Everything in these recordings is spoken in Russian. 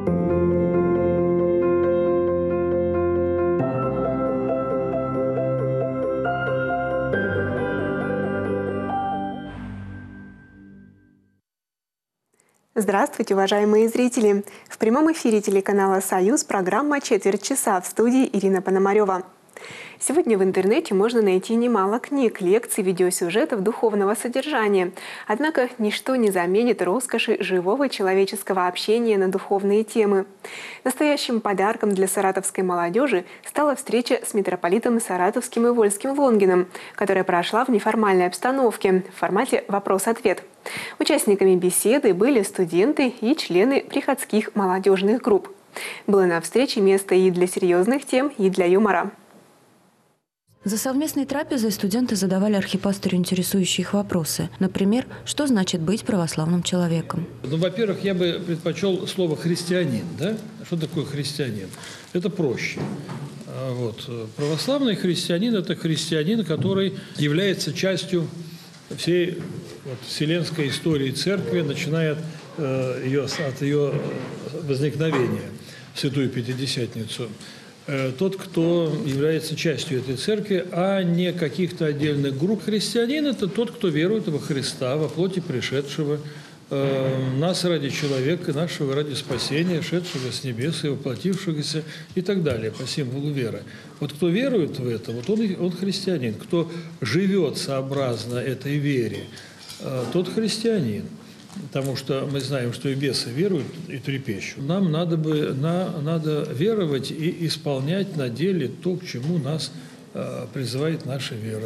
Здравствуйте, уважаемые зрители! В прямом эфире телеканала «Союз» программа «Четверть часа», в студии Ирина Пономарева. Сегодня в интернете можно найти немало книг, лекций, видеосюжетов духовного содержания. Однако ничто не заменит роскоши живого человеческого общения на духовные темы. Настоящим подарком для саратовской молодежи стала встреча с митрополитом Саратовским и Вольским Лонгином, которая прошла в неформальной обстановке в формате «Вопрос-ответ». Участниками беседы были студенты и члены приходских молодежных групп. Было на встрече место и для серьезных тем, и для юмора. За совместной трапезой студенты задавали архипастырю интересующие их вопросы. Например, что значит быть православным человеком? Ну, во-первых, я бы предпочел слово «христианин». Да? Что такое христианин? Это проще. Вот. Православный христианин – это христианин, который является частью всей вселенской истории церкви, начиная от ее возникновения в Святую Пятидесятницу. Тот, кто является частью этой церкви, а не каких-то отдельных групп. Христианин – это тот, кто верует во Христа, во плоти пришедшего, нас ради человека, нашего ради спасения, шедшего с небес и воплотившегося и так далее, по символу веры. Вот кто верует в это, вот он христианин. Кто живет сообразно этой вере, тот христианин. Потому что мы знаем, что и бесы веруют и трепещут. Нам надо веровать и исполнять на деле то, к чему нас призывает наша вера.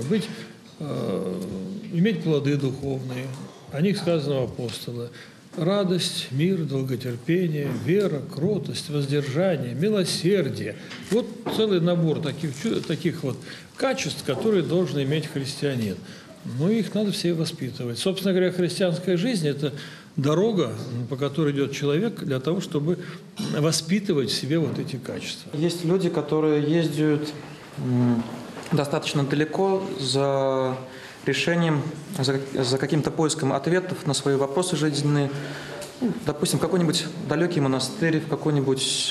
Иметь плоды духовные, о них сказано у апостола. Радость, мир, долготерпение, вера, кротость, воздержание, милосердие. Вот целый набор таких вот качеств, которые должен иметь христианин. Но их надо все воспитывать. Собственно говоря, христианская жизнь – это дорога, по которой идет человек для того, чтобы воспитывать в себе вот эти качества. Есть люди, которые ездят достаточно далеко за решением, за каким-то поиском ответов на свои вопросы жизненные. Допустим, в какой-нибудь далекий монастырь, в какую-нибудь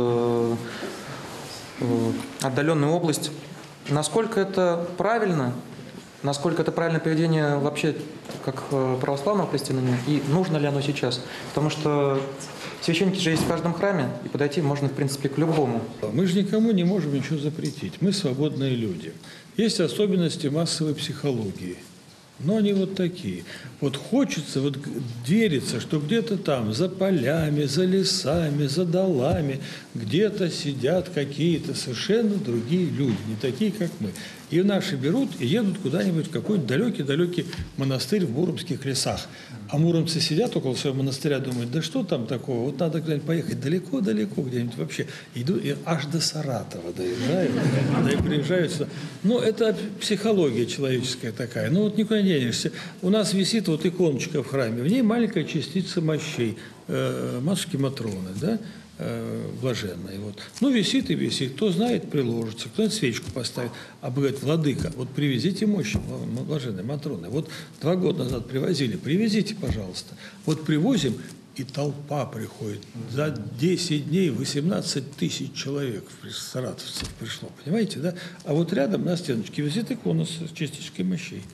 отдаленную область. Насколько это правильно? Насколько это правильное поведение вообще как православного христианина и нужно ли оно сейчас? Потому что священники же есть в каждом храме, и подойти можно, в принципе, к любому. Мы же никому не можем ничего запретить. Мы свободные люди. Есть особенности массовой психологии. Но они вот такие. Вот хочется, вот верится, что где-то там, за полями, за лесами, за долами, где-то сидят какие-то совершенно другие люди, не такие, как мы. И наши берут и едут куда-нибудь в какой-нибудь далекий-далекий монастырь в муромских лесах. А муромцы сидят около своего монастыря, думают, да что там такого, вот надо куда-нибудь поехать далеко-далеко где-нибудь вообще. Идут и аж до Саратова доезжают, да и приезжают сюда. Ну, это психология человеческая такая. Ну, вот никуда не денешься. У нас висит вот иконочка в храме, в ней маленькая частица мощей, матушки Матроны, да? Блаженной. Вот. Ну, висит и висит. Кто знает, приложится, кто-нибудь свечку поставит. А говорит, владыка, вот привезите мощи Блаженной Матроны. Вот 2 года назад привозили, привезите, пожалуйста. Вот привозим, и толпа приходит. За 10 дней 18 тысяч человек, саратовцев пришло. Понимаете, да? А вот рядом на стеночке висит икона с частичкой мощей.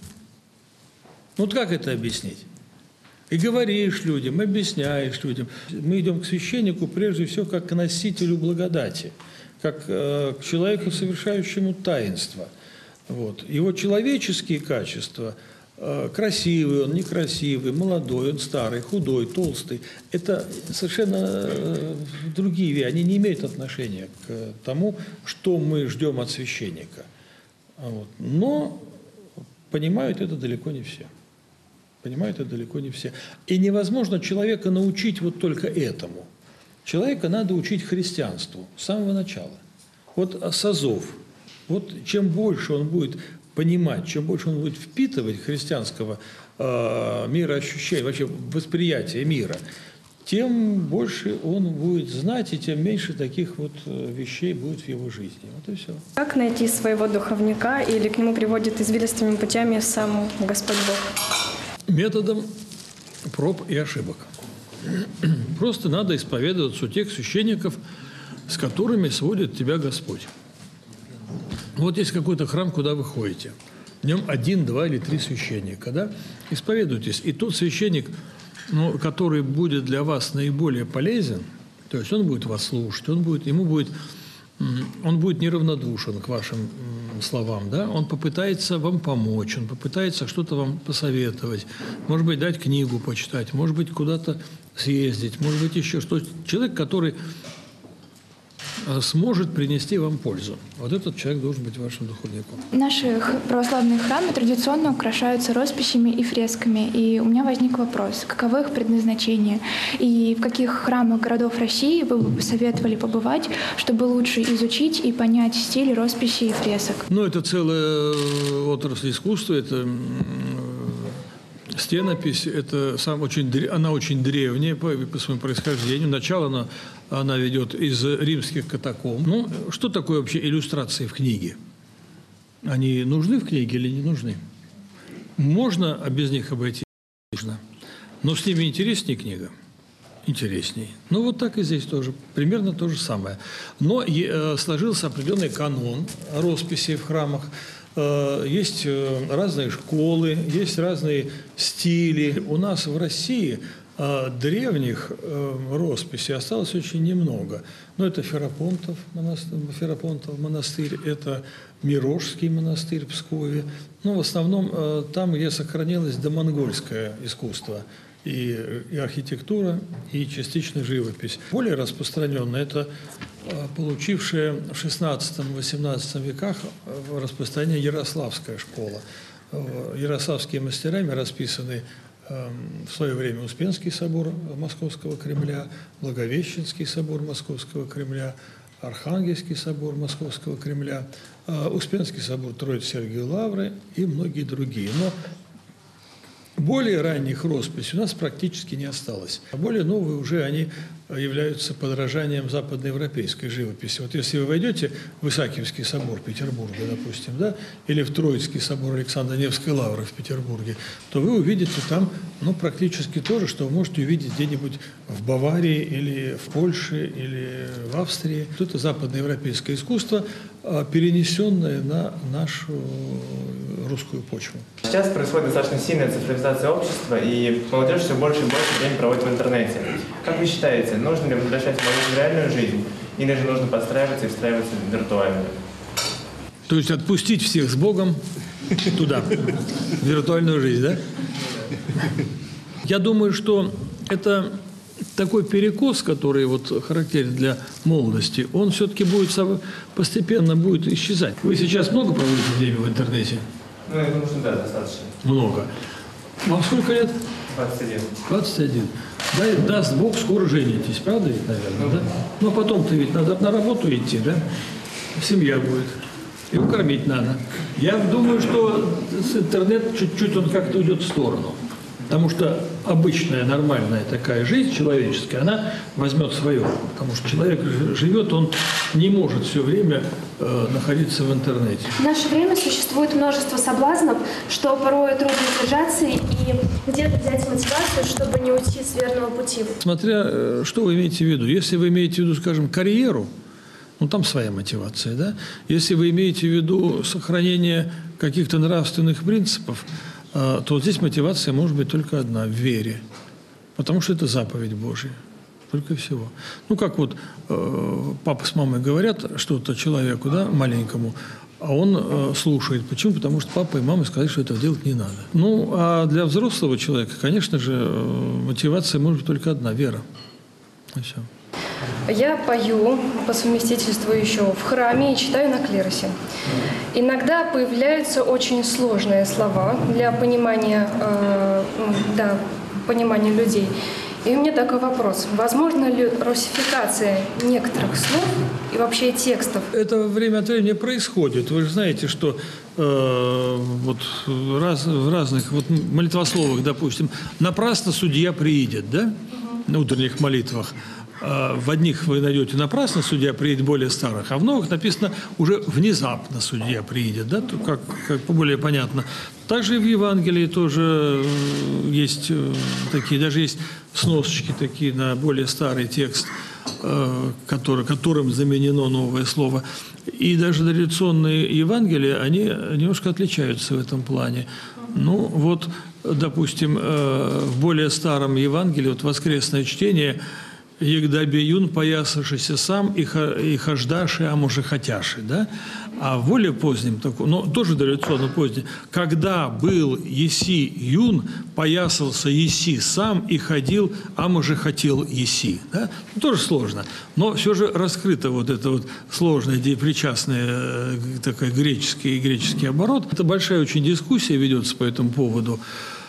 Ну, вот как это объяснить? И говоришь людям, объясняешь людям. Мы идем к священнику прежде всего как к носителю благодати, как к человеку, совершающему таинство. Вот. Его человеческие качества, красивый он, некрасивый, молодой он, старый, худой, толстый, это совершенно другие вещи. Они не имеют отношения к тому, что мы ждем от священника. Вот. Но понимают это далеко не все. Понимают это далеко не все. И невозможно человека научить вот только этому. Человека надо учить христианству с самого начала. Вот с азов. Вот чем больше он будет понимать, чем больше он будет впитывать христианского мироощущения, вообще восприятия мира, тем больше он будет знать, и тем меньше таких вот вещей будет в его жизни. Вот и все. Как найти своего духовника или к нему приводит извилистыми путями сам Господь Бог? Методом проб и ошибок. Просто надо исповедоваться у тех священников, с которыми сводит тебя Господь. Вот есть какой-то храм, куда вы ходите. В нем 1, 2 или 3 священника, да? Исповедуйтесь. И тот священник, который будет для вас наиболее полезен, то есть он будет вас слушать, он будет неравнодушен к вашим словам, да? Он попытается вам помочь, он попытается что-то вам посоветовать, может быть, дать книгу почитать, может быть, куда-то съездить, может быть, еще что-то. Человек, который сможет принести вам пользу. Вот этот человек должен быть вашим духовником. Наши православные храмы традиционно украшаются росписями и фресками. И у меня возник вопрос, каково их предназначение? И в каких храмах городов России вы бы посоветовали побывать, чтобы лучше изучить и понять стиль росписи и фресок? Ну, это целая отрасль искусства, это стенопись, она очень древняя по своему происхождению. Начало она ведет из римских катакомб. Ну, что такое вообще иллюстрации в книге? Они нужны в книге или не нужны? Можно без них обойтись? Можно. Но с ними интереснее книга? Интересней. Ну, вот так и здесь тоже. Примерно то же самое. Но сложился определенный канон росписи в храмах. Есть разные школы, есть разные стили. У нас в России древних росписей осталось очень немного. Но это Ферапонтов монастырь, это Мирошский монастырь в Пскове. Но в основном там, где сохранилось домонгольское искусство. И архитектура, и частично живопись. Более распространенная – это получившая в XVI-XVIII веках распространение Ярославская школа. Ярославскими мастерами расписаны в свое время Успенский собор Московского Кремля, Благовещенский собор Московского Кремля, Архангельский собор Московского Кремля, Успенский собор Троицы-Сергиевой Лавры и многие другие. Но более ранних росписей у нас практически не осталось. А более новые уже они являются подражанием западноевропейской живописи. Вот если вы войдете в Исаакиевский собор Петербурга, допустим, да, или в Троицкий собор Александра Невской Лавры в Петербурге, то вы увидите там практически то же, что вы можете увидеть где-нибудь в Баварии или в Польше или в Австрии. Это западноевропейское искусство, перенесенное на нашу русскую почву. Сейчас происходит достаточно сильная цифровизация общества, и молодежь все больше и больше времени проводит в интернете. Как вы считаете, нужно ли возвращать молодежь в реальную жизнь, или же нужно подстраиваться и встраиваться в виртуальную? То есть отпустить всех с Богом туда, в виртуальную жизнь, да? Я думаю, что это такой перекос, который характерен для молодости, он все-таки постепенно будет исчезать. Вы сейчас много проводите время в интернете? Ну, я думаю, что да, достаточно. Много. Вам сколько лет? 21. 21. Даст Бог, скоро женитесь, правда ведь, наверное, да? Но потом-то ведь надо на работу идти, да? Семья будет. Его кормить надо. Я думаю, что интернет чуть-чуть он как-то уйдет в сторону. Потому что обычная, нормальная такая жизнь человеческая, она возьмет свое. Потому что человек живет, он не может все время находиться в интернете. В наше время существует множество соблазнов, что порой трудно держаться и где-то взять мотивацию, чтобы не уйти с верного пути. Смотря, что вы имеете в виду. Если вы имеете в виду, скажем, карьеру, там своя мотивация, да? Если вы имеете в виду сохранение каких-то нравственных принципов, то здесь мотивация может быть только одна – в вере. Потому что это заповедь Божья. Только всего. Как папа с мамой говорят что-то человеку, да, маленькому, а он слушает. Почему? Потому что папа и мама сказали, что этого делать не надо. А для взрослого человека, конечно же, мотивация может быть только одна – вера. И все. Я пою по совместительству еще в храме и читаю на клиросе. Иногда появляются очень сложные слова для понимания, понимания людей. И у меня такой вопрос. Возможно ли русификация некоторых слов и вообще текстов? Это время от времени происходит. Вы же знаете, что в разных молитвословах, допустим, напрасно судья приидет, да? На утренних молитвах. в одних вы найдете напрасно, судья приедет более старых, а в новых написано уже внезапно судья приедет, да, как более понятно. Также и в Евангелии тоже есть такие, даже есть сносочки такие на более старый текст, которым заменено новое слово. И даже традиционные Евангелия, они немножко отличаются в этом плане. Ну, вот, допустим, в более старом Евангелии, вот воскресное чтение, «Егда беюн, поясавшийся сам, и хождаши, а може хотяши», да? А в более позднем, но тоже традиционно позднем, «когда был еси юн, поясался еси сам, и ходил, а може хотел еси». Да? Ну, тоже сложно, но все же раскрыто вот это вот сложное, причастное такой греческий оборот. Это большая очень дискуссия ведется по этому поводу.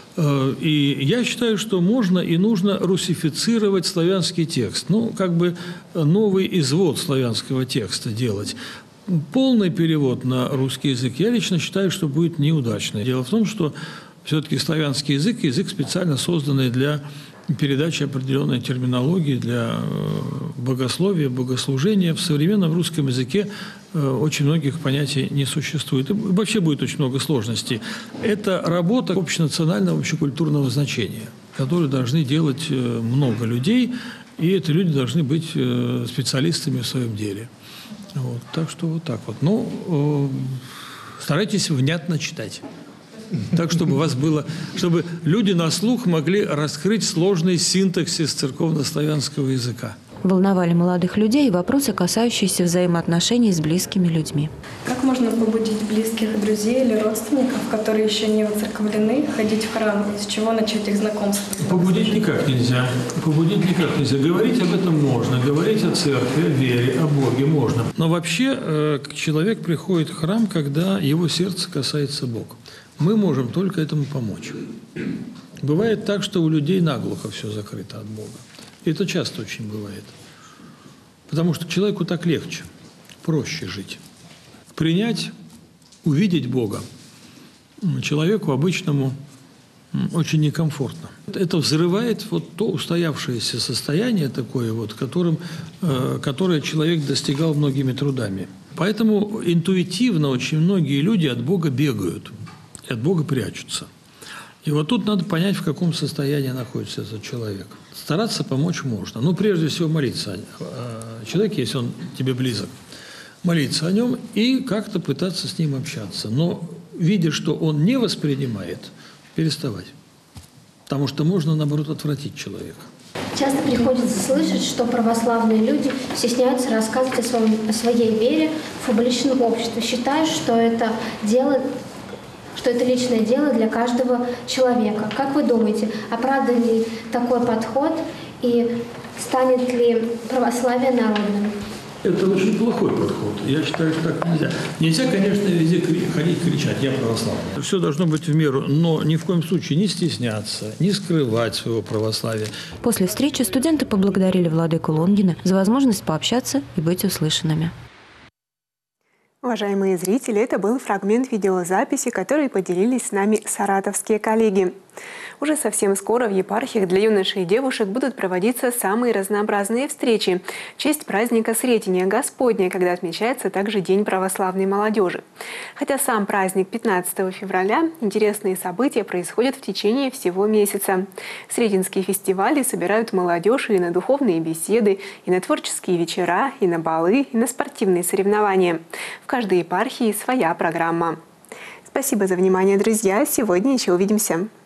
И я считаю, что можно и нужно русифицировать славянский текст. Ну, как бы новый извод славянского текста делать. Полный перевод на русский язык, я лично считаю, что будет неудачный. Дело в том, что все-таки славянский язык специально созданный для передачи определенной терминологии, для богословия, богослужения. В современном русском языке очень многих понятий не существует. И вообще будет очень много сложностей. Это работа общенационального, общекультурного значения, которую должны делать много людей, и эти люди должны быть специалистами в своем деле. Вот, так что вот так вот. Ну, старайтесь внятно читать. Так, чтобы у вас было, чтобы люди на слух могли раскрыть сложный синтаксис церковно-славянского языка. Волновали молодых людей вопросы, касающиеся взаимоотношений с близкими людьми. Как можно побудить близких друзей или родственников, которые еще не воцерковлены, ходить в храм? С чего начать их знакомство? Побудить никак нельзя. Побудить никак нельзя. Говорить об этом можно. Говорить о церкви, о вере, о Боге можно. Но вообще человек приходит в храм, когда его сердце касается Бога. Мы можем только этому помочь. Бывает так, что у людей наглухо все закрыто от Бога. И это часто очень бывает. Потому что человеку так легче, проще жить. Принять, увидеть Бога человеку обычному очень некомфортно. Это взрывает вот то устоявшееся состояние такое, вот, которое человек достигал многими трудами. Поэтому интуитивно очень многие люди от Бога бегают. И от Бога прячутся. И вот тут надо понять, в каком состоянии находится этот человек. Стараться помочь можно. Ну, прежде всего, молиться о человеке, если он тебе близок. Молиться о нем и как-то пытаться с ним общаться. Но, видя, что он не воспринимает, переставать. Потому что можно, наоборот, отвратить человека. Часто приходится слышать, что православные люди стесняются рассказывать о своей вере в публичном обществе. Считают, что это личное дело для каждого человека. Как вы думаете, оправдан ли такой подход и станет ли православие народным? Это очень плохой подход. Я считаю, что так нельзя. Нельзя, конечно, везде ходить кричать «я православный». Все должно быть в меру, но ни в коем случае не стесняться, не скрывать своего православия. После встречи студенты поблагодарили владыку Лонгина за возможность пообщаться и быть услышанными. Уважаемые зрители, это был фрагмент видеозаписи, который поделились с нами саратовские коллеги. Уже совсем скоро в епархиях для юношей и девушек будут проводиться самые разнообразные встречи в честь праздника Сретения Господня, когда отмечается также День православной молодежи. Хотя сам праздник 15 февраля, интересные события происходят в течение всего месяца. Сретенские фестивали собирают молодежь и на духовные беседы, и на творческие вечера, и на балы, и на спортивные соревнования. В каждой епархии своя программа. Спасибо за внимание, друзья. Сегодня еще увидимся.